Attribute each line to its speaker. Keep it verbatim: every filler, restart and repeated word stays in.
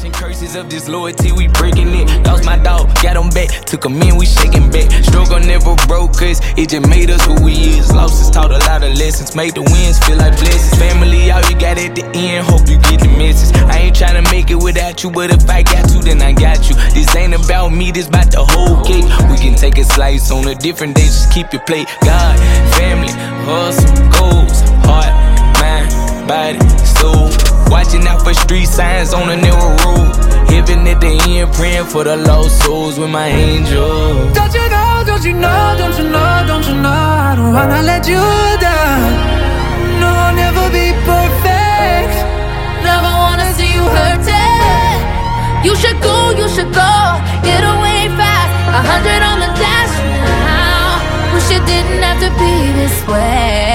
Speaker 1: Washing curses of disloyalty, we breaking it. Lost my dog, got him back, took him in, we shaking back. Struggle never broke us, it just made us who we is. Losses taught a lot of lessons, made the wins feel like blessings. Family, all you got at the end, hope you get the message. I ain't tryna make it without you, but if I got to, then I got you. This ain't about me, this about the whole cake. We can take a slice on a different day, just keep your plate. God, family, hustle, goals, heart, mind, body, soul. Watching out for street signs on a narrow road. Heaven at the end, praying for the lost souls with my angel.
Speaker 2: Don't you know, don't you know, don't you know, don't you know I don't wanna let you down. No, I'll never be perfect.
Speaker 3: Never wanna see you hurting. You should go, you should go. Get away fast, a hundred on the dash now. Wish it didn't have to be this way.